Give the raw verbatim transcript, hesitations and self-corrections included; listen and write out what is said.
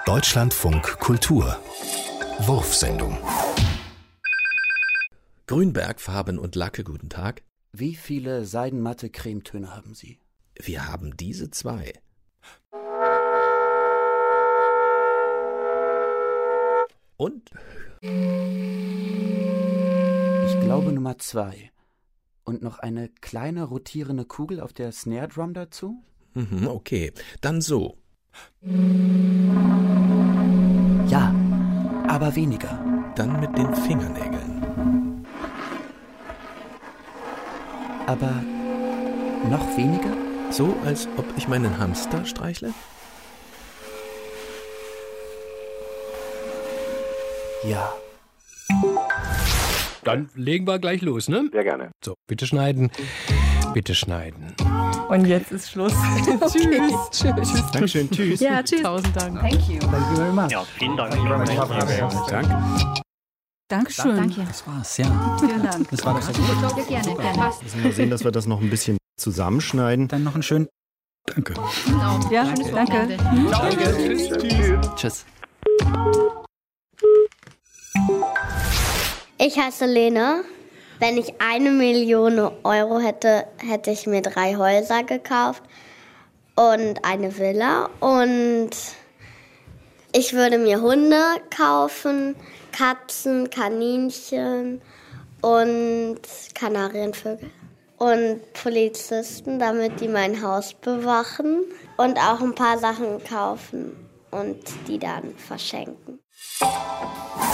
Deutschlandfunk Kultur Wurfsendung. Grünberg, Farben und Lacke, guten Tag. Wie viele seidenmatte Cremetöne haben Sie? Wir haben diese zwei. Und? Ich glaube Nummer zwei. Und noch eine kleine rotierende Kugel auf der Snare Drum dazu? Mhm, okay, dann so. Ja, aber weniger. Dann mit den Fingernägeln. Aber noch weniger? So, als ob ich meinen Hamster streichle? Ja. Dann legen wir gleich los, ne? Sehr gerne. So, bitte schneiden. Bitte schneiden. Und jetzt ist Schluss. Okay. Tschüss. Tschüss. Dankeschön. Tschüss. Ja, tschüss. Tausend Dank. Thank you. Thank you very much. Ja, vielen Dank. Danke. Dankeschön. Danke. Das war's, ja. Vielen Dank. Das war doch so gut. Ja, gerne, gerne. Müssen wir sehen, dass wir das noch ein bisschen zusammenschneiden. Dann noch einen schönen Danke. Genau. Ja, Schönes danke. Wochenende. Danke. Tschüss. Tschüss. Ich heiße Lena. Wenn ich eine Million Euro hätte, hätte ich mir drei Häuser gekauft und eine Villa. Und ich würde mir Hunde kaufen, Katzen, Kaninchen und Kanarienvögel. Und Polizisten, damit die mein Haus bewachen. Und auch ein paar Sachen kaufen und die dann verschenken.